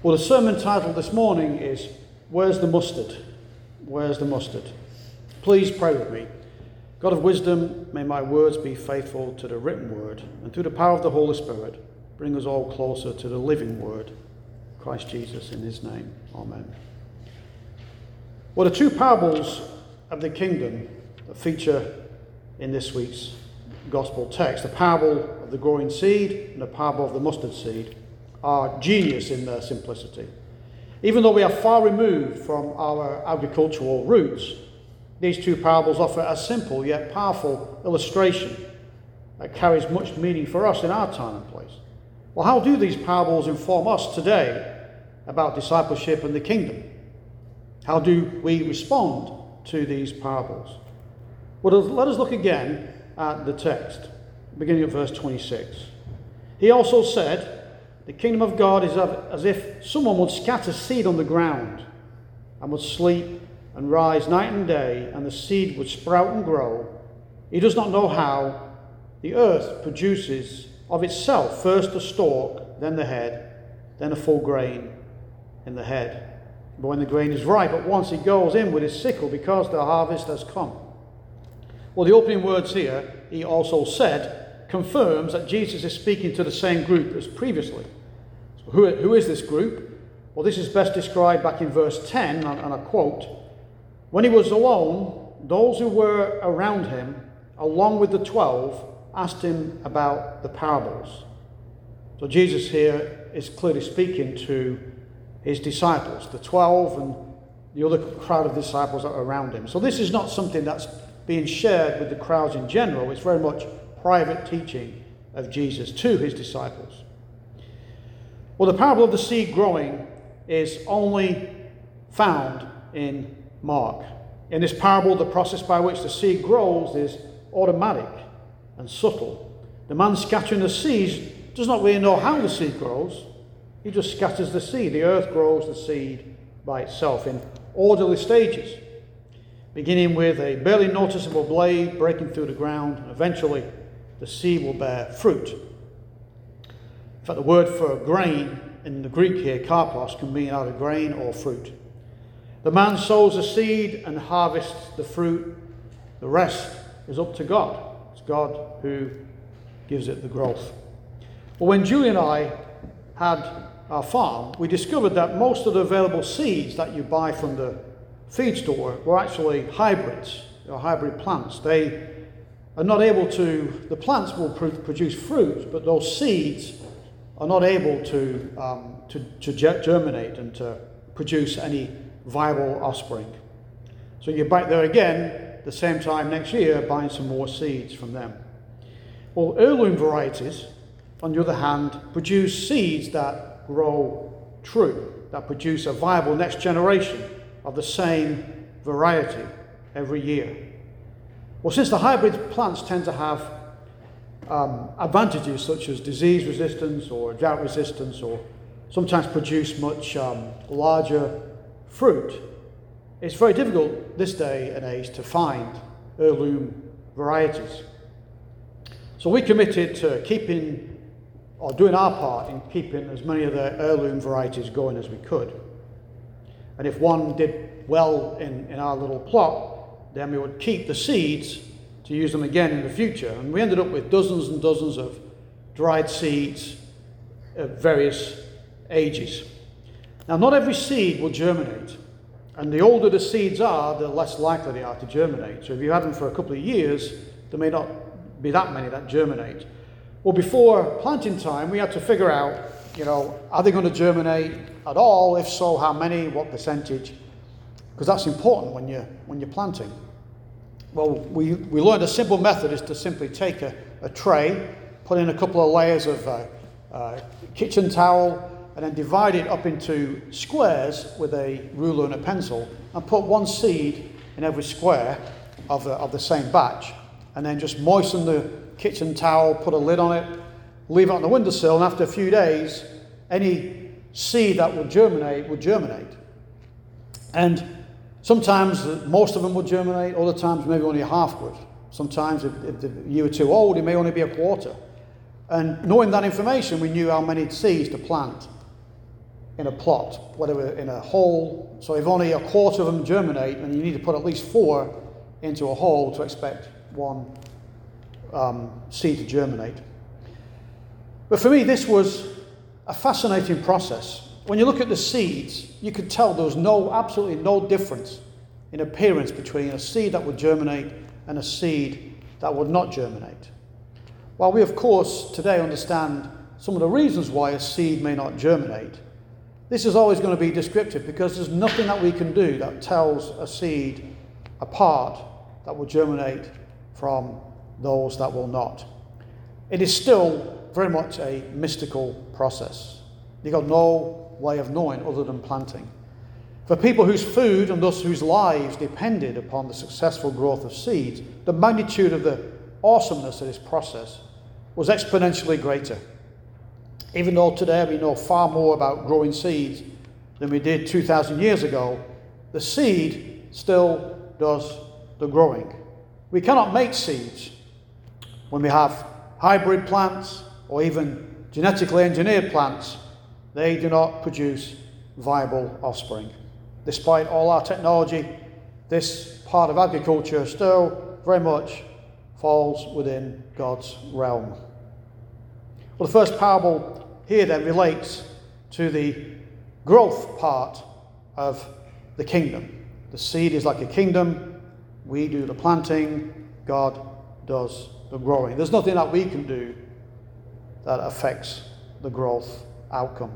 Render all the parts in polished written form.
Well, the sermon title this morning is Where's the Mustard? Where's the Mustard? Please pray with me. God of wisdom, may my words be faithful to the written word, and through the power of the Holy Spirit, bring us all closer to the living word, Christ Jesus, in his name. Amen. Well, the two parables of the kingdom that feature in this week's gospel text, the parable of the growing seed and the parable of the mustard seed, are genius in their simplicity. Even though we are far removed from our agricultural roots, these two parables offer a simple yet powerful illustration that carries much meaning for us in our time and place. Well, how do these parables inform us today about discipleship and the kingdom? How do we respond to these parables? Well, let us look again at the text, beginning at verse 26. He also said, the kingdom of God is as if someone would scatter seed on the ground and would sleep and rise night and day, and the seed would sprout and grow. He does not know how. The earth produces of itself first the stalk, then the head, then a full grain in the head. But when the grain is ripe, at once he goes in with his sickle because the harvest has come. Well, the opening words here, he also said, confirms that Jesus is speaking to the same group as previously. So who is this group? Well, this is best described back in verse 10, and I quote, when he was alone, those who were around him, along with the 12, asked him about the parables. So Jesus here is clearly speaking to his disciples, the 12 and the other crowd of disciples that are around him. So this is not something that's being shared with the crowds in general. It's very much private teaching of Jesus to his disciples. Well, the parable of the seed growing is only found in Mark. In this parable, the process by which the seed grows is automatic and subtle. The man scattering the seeds does not really know how the seed grows. He just scatters the seed. The earth grows the seed by itself in orderly stages, beginning with a barely noticeable blade breaking through the ground, and eventually the seed will bear fruit. In fact, the word for grain in the Greek here, karpos, can mean either grain or fruit. The man sows the seed and harvests the fruit. The rest is up to God. It's God who gives it the growth. Well, when Julie and I had our farm, we discovered that most of the available seeds that you buy from the feed store were actually hybrids, or hybrid plants. They are not able to, the plants will produce fruit, but those seeds are not able to germinate and to produce any viable offspring. So you're back there again, the same time next year, buying some more seeds from them. Well, heirloom varieties, on the other hand, produce seeds that grow true, that produce a viable next generation of the same variety every year. Well, since the hybrid plants tend to have advantages such as disease resistance or drought resistance, or sometimes produce much larger fruit, it's very difficult this day and age to find heirloom varieties. So we committed to keeping, or doing our part in keeping as many of the heirloom varieties going as we could. And if one did well in our little plot, then we would keep the seeds to use them again in the future. And we ended up with dozens and dozens of dried seeds of various ages. Now, not every seed will germinate. And the older the seeds are, the less likely they are to germinate. So if you had them for a couple of years, there may not be that many that germinate. Well, before planting time, we had to figure out, are they going to germinate at all? If so, how many, what percentage? Because that's important when you're planting. Well, we learned a simple method is to simply take a tray, put in a couple of layers of kitchen towel, and then divide it up into squares with a ruler and a pencil, and put one seed in every square of the same batch, and then just moisten the kitchen towel, put a lid on it, leave it on the windowsill, and after a few days, any seed that would germinate. And sometimes most of them would germinate, other times maybe only half would. Sometimes if you were too old, it may only be a quarter. And knowing that information, we knew how many seeds to plant. in a plot, whether in a hole. So if only a quarter of them germinate, and you need to put at least 4 into a hole to expect one seed to germinate. But for me, this was a fascinating process. When you look at the seeds, you could tell there was absolutely no difference in appearance between a seed that would germinate and a seed that would not germinate. While we, of course, today understand some of the reasons why a seed may not germinate, this is always going to be descriptive, because there's nothing that we can do that tells a seed apart that will germinate from those that will not. It is still very much a mystical process. You've got no way of knowing other than planting. For people whose food and thus whose lives depended upon the successful growth of seeds, the magnitude of the awesomeness of this process was exponentially greater. Even though today we know far more about growing seeds than we did 2,000 years ago, the seed still does the growing. We cannot make seeds. When we have hybrid plants or even genetically engineered plants, they do not produce viable offspring. Despite all our technology, this part of agriculture still very much falls within God's realm. Well, the first parable here then relates to the growth part of the kingdom. The seed is like a kingdom. We do the planting. God does the growing. There's nothing that we can do that affects the growth outcome.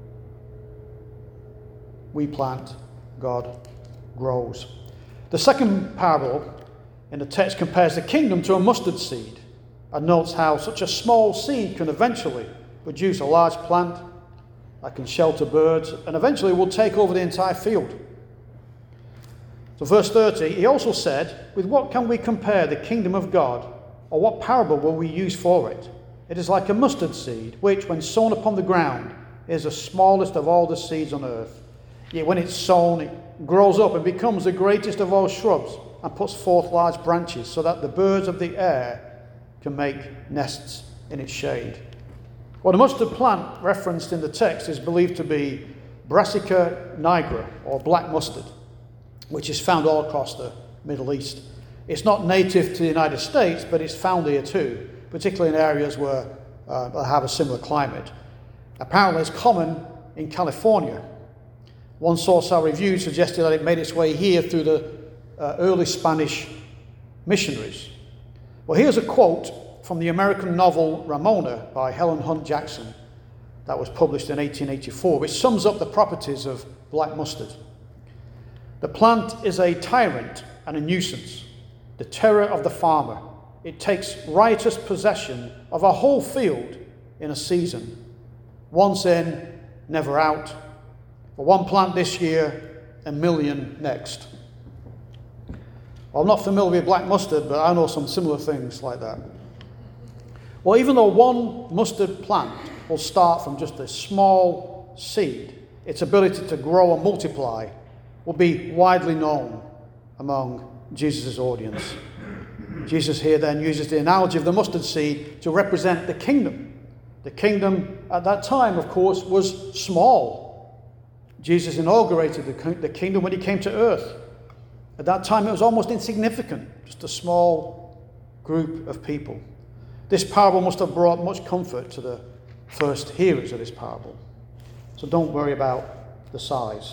We plant, God grows. The second parable in the text compares the kingdom to a mustard seed and notes how such a small seed can eventually produce a large plant that can shelter birds and eventually will take over the entire field. So verse 30, he also said, with what can we compare the kingdom of God, or what parable will we use for it? It is like a mustard seed, which when sown upon the ground is the smallest of all the seeds on earth. Yet when it's sown, it grows up and becomes the greatest of all shrubs and puts forth large branches so that the birds of the air can make nests in its shade. Well, the mustard plant referenced in the text is believed to be Brassica nigra, or black mustard, which is found all across the Middle East. It's not native to the United States, but it's found here too, particularly in areas where they have a similar climate. Apparently it's common in California. One source I reviewed suggested that it made its way here through the early Spanish missionaries. Well, here's a quote from the American novel Ramona by Helen Hunt Jackson that was published in 1884, which sums up the properties of black mustard. The plant is a tyrant and a nuisance, the terror of the farmer. It takes riotous possession of a whole field in a season. Once in, never out. For one plant this year, a million next. Well, I'm not familiar with black mustard, but I know some similar things like that. Well, even though one mustard plant will start from just a small seed, its ability to grow and multiply will be widely known among Jesus' audience. Jesus here then uses the analogy of the mustard seed to represent the kingdom. The kingdom at that time, of course, was small. Jesus inaugurated the kingdom when he came to earth. At that time, it was almost insignificant, just a small group of people. This parable must have brought much comfort to the first hearers of this parable. So don't worry about the size.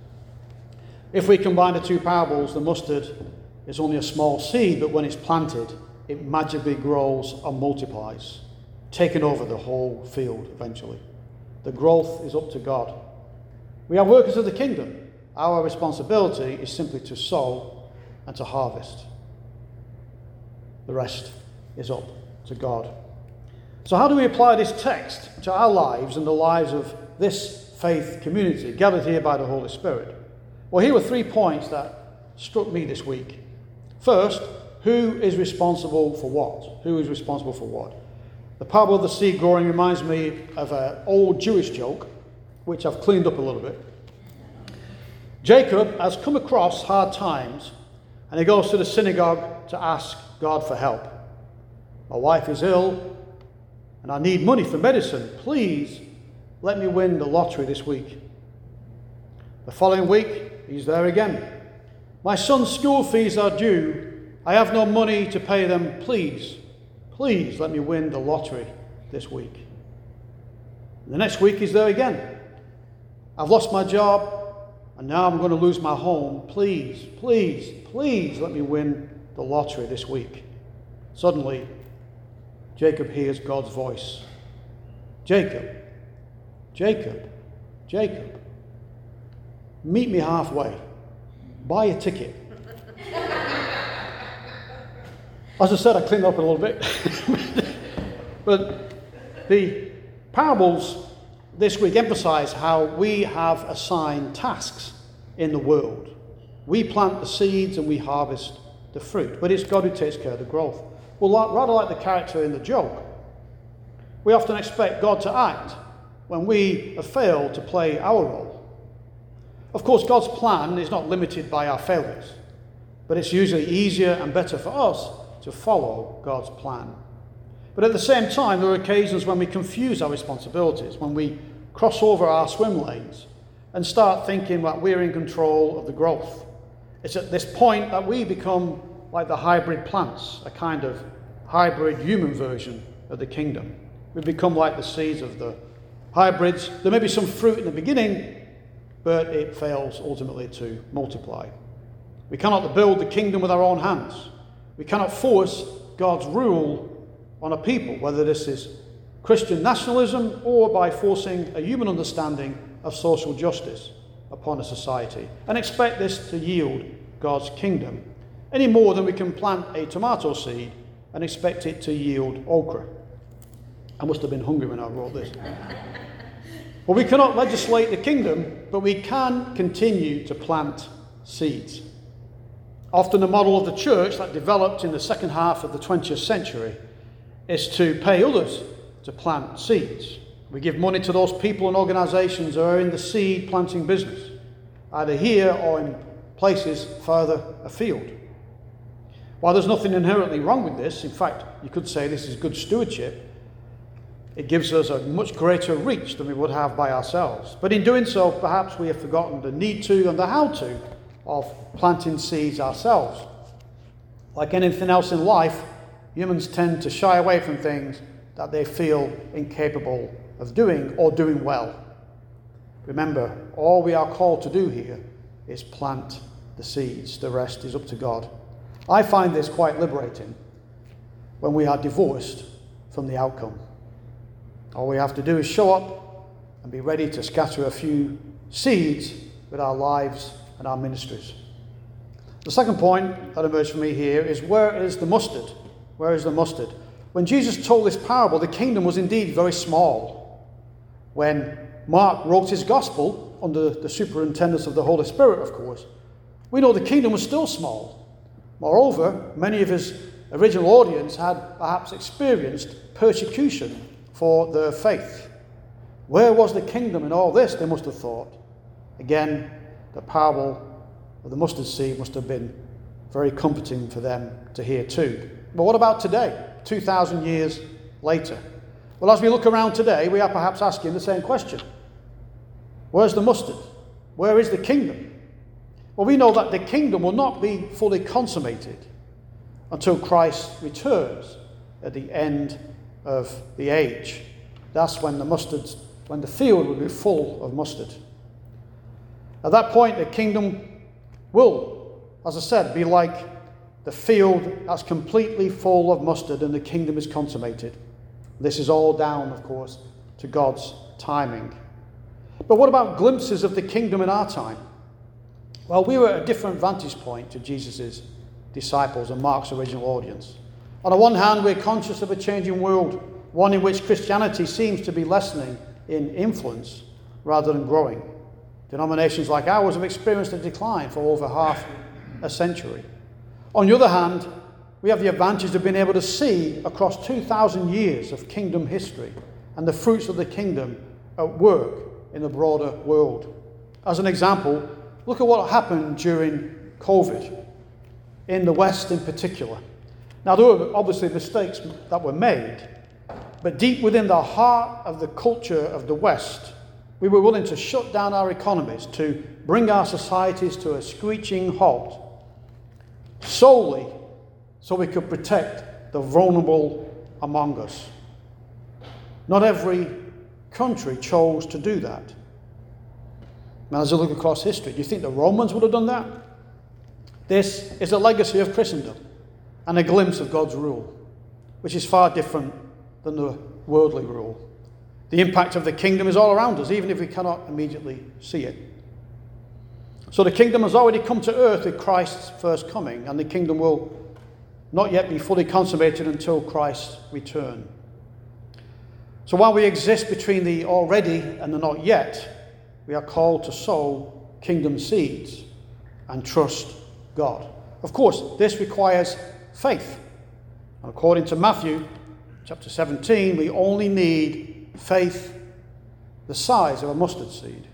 If we combine the two parables, the mustard is only a small seed, but when it's planted, it magically grows and multiplies, taking over the whole field eventually. The growth is up to God. We are workers of the kingdom. Our responsibility is simply to sow and to harvest. The rest is up to God. So how do we apply this text to our lives and the lives of this faith community gathered here by the Holy Spirit? Well, here were 3 points that struck me this week. First, who is responsible for what? Who is responsible for what? The parable of the seed growing reminds me of an old Jewish joke, which I've cleaned up a little bit. Jacob has come across hard times, and he goes to the synagogue to ask God for help. My wife is ill, and I need money for medicine. Please let me win the lottery this week. The following week, he's there again. My son's school fees are due. I have no money to pay them. Please let me win the lottery this week. The next week, he's there again. I've lost my job, and now I'm going to lose my home. Please let me win the lottery this week. Suddenly, Jacob hears God's voice. Jacob, meet me halfway. Buy a ticket. As I said, I cleaned up a little bit. But the parables this week emphasize how we have assigned tasks in the world. We plant the seeds and we harvest the fruit, but it's God who takes care of the growth. Well, rather like the character in the joke, we often expect God to act when we have failed to play our role. Of course, God's plan is not limited by our failures, but it's usually easier and better for us to follow God's plan. But at the same time, there are occasions when we confuse our responsibilities, when we cross over our swim lanes and start thinking that we're in control of the growth. It's at this point that we become like the hybrid plants, a kind of hybrid human version of the kingdom. We become like the seeds of the hybrids. There may be some fruit in the beginning, but it fails ultimately to multiply. We cannot build the kingdom with our own hands. We cannot force God's rule on a people, whether this is Christian nationalism or by forcing a human understanding of social justice upon a society, and expect this to yield God's kingdom, any more than we can plant a tomato seed and expect it to yield okra. I must have been hungry when I wrote this. Well, we cannot legislate the kingdom, but we can continue to plant seeds. Often the model of the church that developed in the second half of the 20th century is to pay others to plant seeds. We give money to those people and organizations who are in the seed planting business, either here or in places further afield. While there's nothing inherently wrong with this, in fact, you could say this is good stewardship, it gives us a much greater reach than we would have by ourselves. But in doing so, perhaps we have forgotten the need to and the how to of planting seeds ourselves. Like anything else in life, humans tend to shy away from things that they feel incapable of doing or doing well. Remember, all we are called to do here is plant the seeds. The rest is up to God. I find this quite liberating when we are divorced from the outcome. All we have to do is show up and be ready to scatter a few seeds with our lives and our ministries. The second point that emerged for me here is, where is the mustard? Where is the mustard? When Jesus told this parable, the kingdom was indeed very small. When Mark wrote his gospel, under the superintendence of the Holy Spirit, of course, we know the kingdom was still small. Moreover, many of his original audience had perhaps experienced persecution for their faith. Where was the kingdom in all this, they must have thought. Again, the parable of the mustard seed must have been very comforting for them to hear too. But what about today, 2,000 years later? Well, as we look around today, we are perhaps asking the same question. Where's the mustard? Where is the kingdom? Well, we know that the kingdom will not be fully consummated until Christ returns at the end of the age. That's when the field will be full of mustard. At that point, the kingdom will, as I said, be like the field that's completely full of mustard, and the kingdom is consummated. This is all down, of course, to God's timing. But what about glimpses of the kingdom in our time? Well, we were at a different vantage point to Jesus' disciples and Mark's original audience. On the one hand, we're conscious of a changing world, one in which Christianity seems to be lessening in influence rather than growing. Denominations like ours have experienced a decline for over half a century. On the other hand, we have the advantage of being able to see across 2,000 years of kingdom history and the fruits of the kingdom at work in the broader world. As an example, look at what happened during COVID, in the West in particular. Now, there were obviously mistakes that were made, but deep within the heart of the culture of the West, We were willing to shut down our economies, to bring our societies to a screeching halt, solely so we could protect the vulnerable among us. Not every country chose to do that. Now, as I look across history, do you think the Romans would have done that? This is a legacy of Christendom and a glimpse of God's rule, which is far different than the worldly rule. The impact of the kingdom is all around us, even if we cannot immediately see it. So the kingdom has already come to earth with Christ's first coming, and the kingdom will not yet be fully consummated until Christ's return. So while we exist between the already and the not yet, we are called to sow kingdom seeds and trust God. Of course, this requires faith. And according to Matthew chapter 17, we only need faith the size of a mustard seed.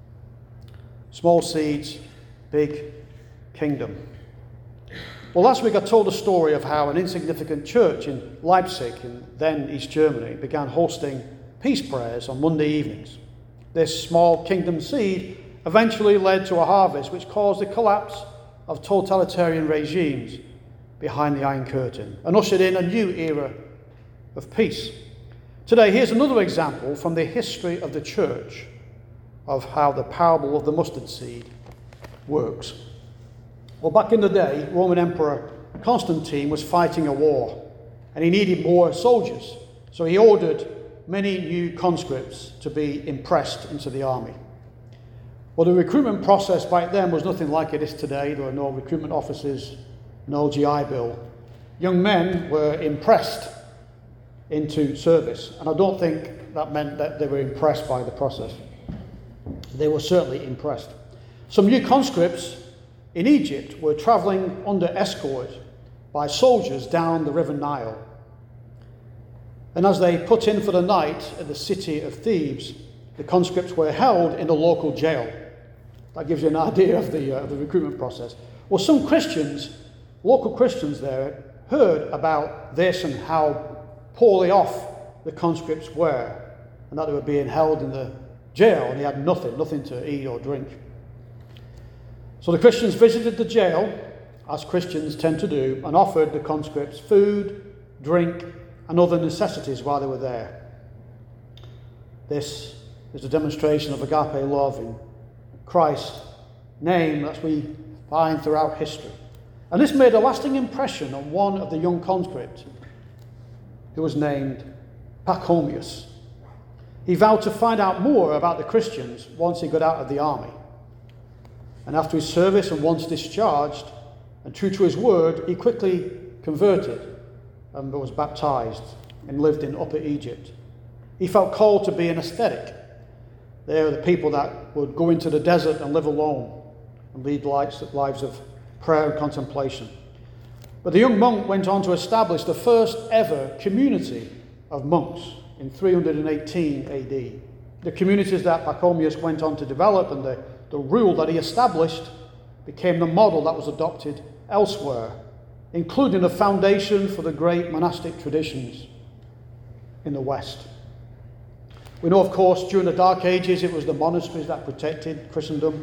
Small seeds, big kingdom. Well, last week I told a story of how an insignificant church in Leipzig, in then East Germany, began hosting peace prayers on Monday evenings. This small kingdom seed eventually led to a harvest which caused the collapse of totalitarian regimes behind the Iron Curtain and ushered in a new era of peace. Today, here's another example from the history of the church of how the parable of the mustard seed works. Well, back in the day, Roman Emperor Constantine was fighting a war, and he needed more soldiers. So he ordered many new conscripts to be impressed into the army. Well, the recruitment process back then was nothing like it is today. There were no recruitment offices, no GI Bill. Young men were impressed into service, and I don't think that meant that they were impressed by the process. They were certainly impressed. Some new conscripts in Egypt were travelling under escort by soldiers down the River Nile. And as they put in for the night at the city of Thebes, the conscripts were held in a local jail. That gives you an idea of the recruitment process. Well, some Christians, local Christians there, heard about this and how poorly off the conscripts were, and that they were being held in the jail and they had nothing to eat or drink. So the Christians visited the jail, as Christians tend to do, and offered the conscripts food, drink, and other necessities while they were there. This is a demonstration of agape love in Christ's name that we find throughout history. And this made a lasting impression on one of the young conscripts, who was named Pachomius. He vowed to find out more about the Christians once he got out of the army. And after his service and once discharged, and true to his word, he quickly converted and was baptized and lived in Upper Egypt. He felt called to be an ascetic. They are the people that would go into the desert and live alone and lead lives of prayer and contemplation. But the young monk went on to establish the first ever community of monks in 318 AD. The communities that Pachomius went on to develop and the rule that he established became the model that was adopted elsewhere, including the foundation for the great monastic traditions in the West. We know, of course, during the Dark Ages, it was the monasteries that protected Christendom.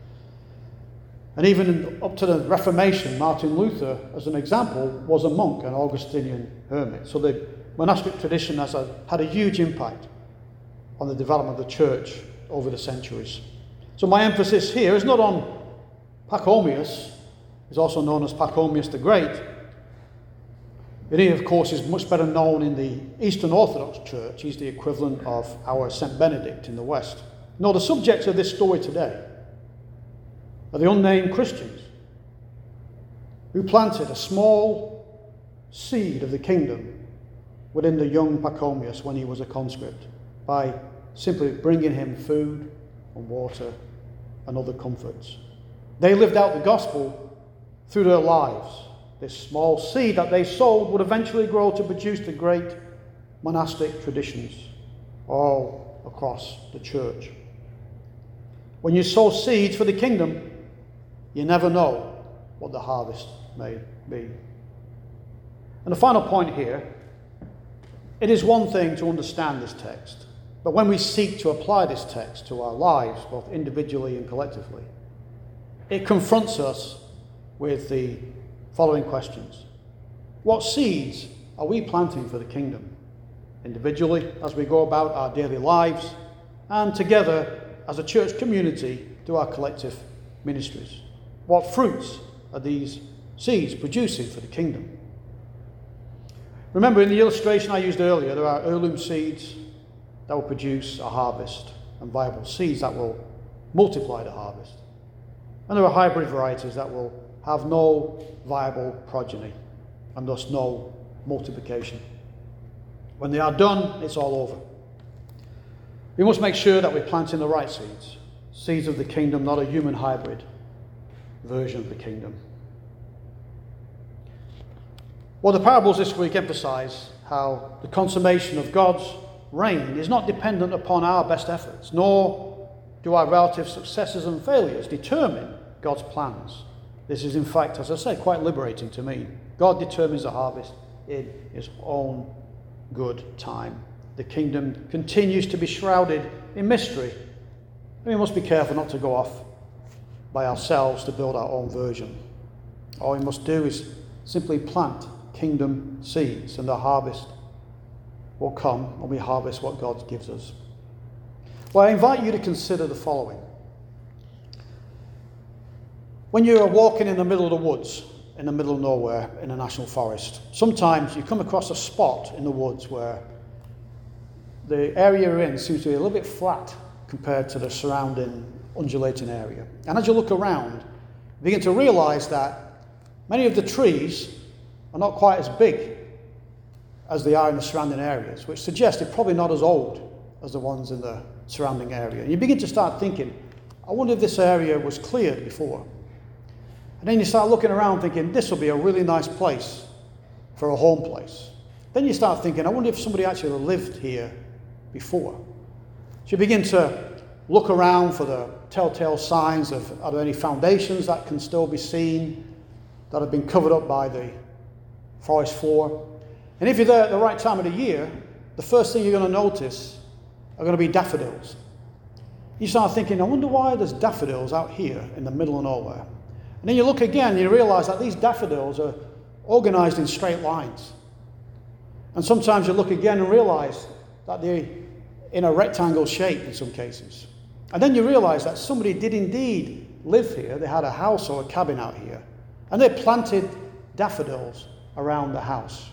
And even up to the Reformation, Martin Luther, as an example, was a monk, an Augustinian hermit. So the monastic tradition has had a huge impact on the development of the church over the centuries. So my emphasis here is not on Pachomius, who's also known as Pachomius the Great. He, of course, is much better known in the Eastern Orthodox Church. He's the equivalent of our St. Benedict in the West. No, the subjects of this story today are the unnamed Christians who planted a small seed of the kingdom within the young Pachomius when he was a conscript by simply bringing him food and water and other comforts. They lived out the gospel through their lives. This small seed that they sowed would eventually grow to produce the great monastic traditions all across the church. When you sow seeds for the kingdom, you never know what the harvest may be. And the final point here, it is one thing to understand this text But when we seek to apply this text to our lives, both individually and collectively, it confronts us with the following questions. What seeds are we planting for the kingdom? Individually, as we go about our daily lives, and together as a church community through our collective ministries. What fruits are these seeds producing for the kingdom? Remember, in the illustration I used earlier, there are heirloom seeds that will produce a harvest, and viable seeds that will multiply the harvest. And there are hybrid varieties that will have no viable progeny, and thus no multiplication. When they are done, it's all over. We must make sure that we're planting the right seeds, seeds of the kingdom, not a human hybrid version of the kingdom. Well, the parables this week emphasize how the consummation of God's reign is not dependent upon our best efforts, nor do our relative successes and failures determine God's plans. This is, in fact, as I say, quite liberating to me. God determines the harvest in his own good time. The kingdom continues to be shrouded in mystery. And we must be careful not to go off by ourselves to build our own version. All we must do is simply plant kingdom seeds, and the harvest will come when we harvest what God gives us. Well, I invite you to consider the following. When you are walking in the middle of the woods, in the middle of nowhere, in a national forest, sometimes you come across a spot in the woods where the area you're in seems to be a little bit flat compared to the surrounding undulating area. And as you look around, you begin to realize that many of the trees are not quite as big as they are in the surrounding areas, which suggests they're probably not as old as the ones in the surrounding area. And you begin to start thinking, I wonder if this area was cleared before. And then you start looking around thinking, this will be a really nice place for a home place. Then you start thinking, I wonder if somebody actually lived here before. So you begin to look around for the telltale signs of, are there any foundations that can still be seen that have been covered up by the forest floor? And if you're there at the right time of the year, the first thing you're going to notice are going to be daffodils. You start thinking, I wonder why there's daffodils out here in the middle of nowhere. And then you look again and you realize that these daffodils are organized in straight lines. And sometimes you look again and realize that they're in a rectangle shape in some cases. And then you realize that somebody did indeed live here. They had a house or a cabin out here. And they planted daffodils around the house.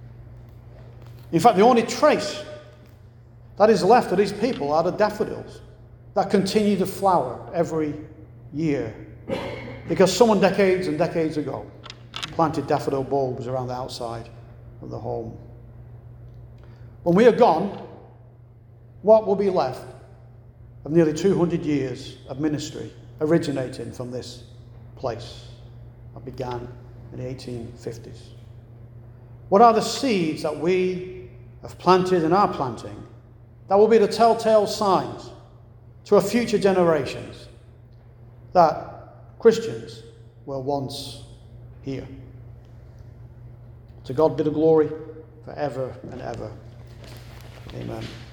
In fact, the only trace that is left of these people are the daffodils that continue to flower every year. Because someone decades and decades ago planted daffodil bulbs around the outside of the home. When we are gone, what will be left of nearly 200 years of ministry originating from this place that began in the 1850s? What are the seeds that we have planted and are planting that will be the telltale signs to our future generations that Christians were once here? To God be the glory forever and ever. Amen.